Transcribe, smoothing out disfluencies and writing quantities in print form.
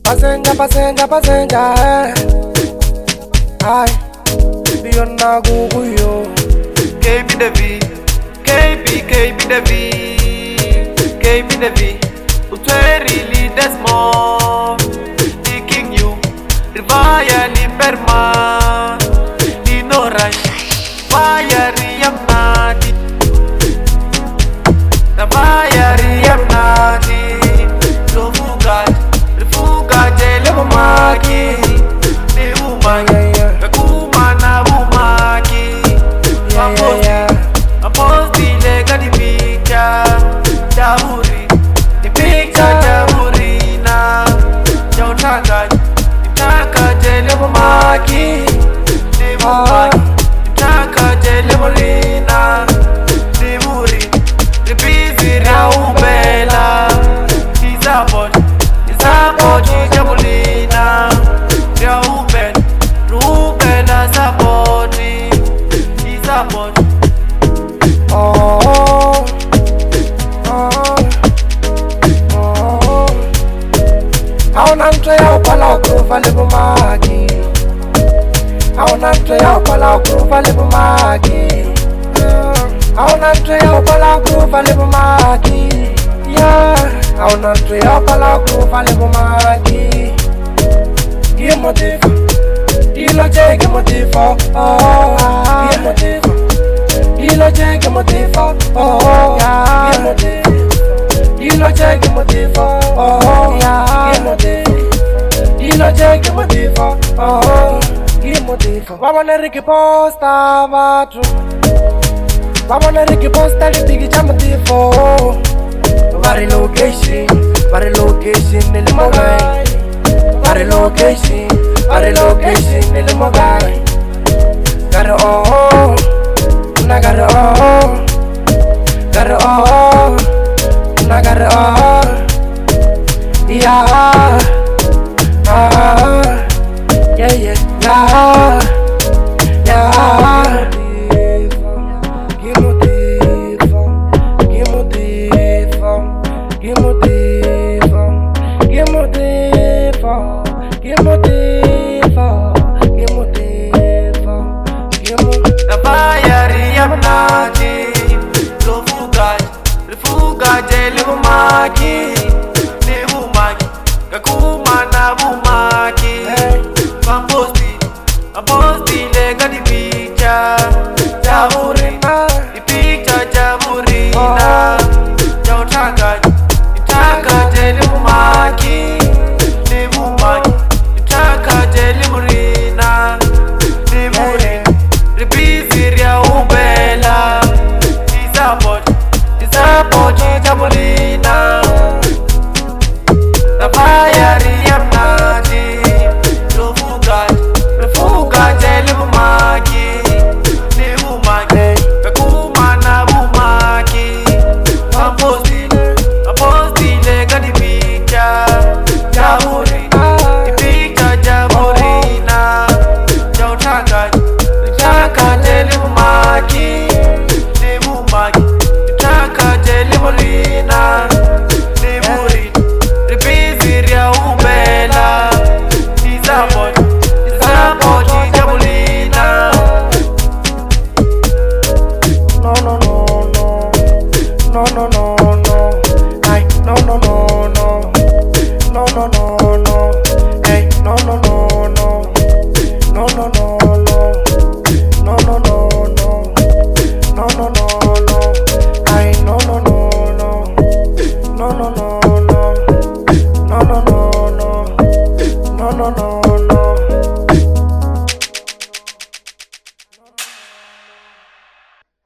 Passenger, ay, beyond na guguyo. KB the V, KB the V, KB the V. Utweri the small, taking you. Rivaya ni perma, ni no rush. Vaya riyam nadi, na vaya riyam nadi. Refuga jele maki, ni umaki. Kumana umaki, aposti lega di picture, jaburi, di picture jaburi na, jautaka jele maki, di umaki, jautaka jele morina, di muri, di busy raubela, di support jabulina, Rubela support. Aunanto ya pala kuva lebo magi. Aunanto ya pala kuva lebo magi. Aunanto ya pala kuva lebo magi. Yeah, aunanto ya pala kuva lebo magi. Emotivo, ilo check emotivo. Oh, emotivo, ilo check emotivo. Oh, yeah, emotivo. Ilo check emotivo, oh, yeah, emotivo. Ilo check emotivo, oh, emotivo. Vamos na Ricky posta batu. Vamos na Ricky posta di bigi chamotivo. Vari location nili mogai. Vari location nili mogai. Garo oh, na garo oh, garo oh. Nagar yeah, yeah. Refuga jele maki, ne umaki, kakumana umaki. Amposti lega di picture, jaburina, di picture jaburina. Jautaka jele maki, ne umaki, jautaka jele murina, ne muri. Repeat ya ubela, support jabulina, na fire riyam nadi. Refuga jele maki, ne umaki, kakumana umaki. Amposti lega di picture, jaburina, di picture jaburina. Jautaka jele maki, ne umaki. Morina, ne muri, repeat ya ubela, support jabulina. No, ay, no, hey, no, ay, no.